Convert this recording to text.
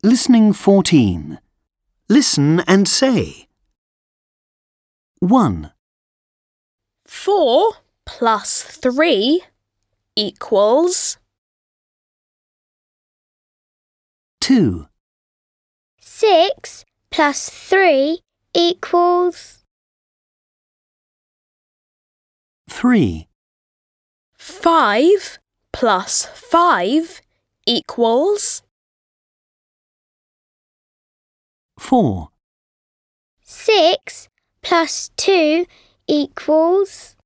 Listening 14. Listen and say. 1, 4 plus 3 equals 2, 6 plus 3 equals 3, 5 plus 5 equals 4, 6 plus 2 equals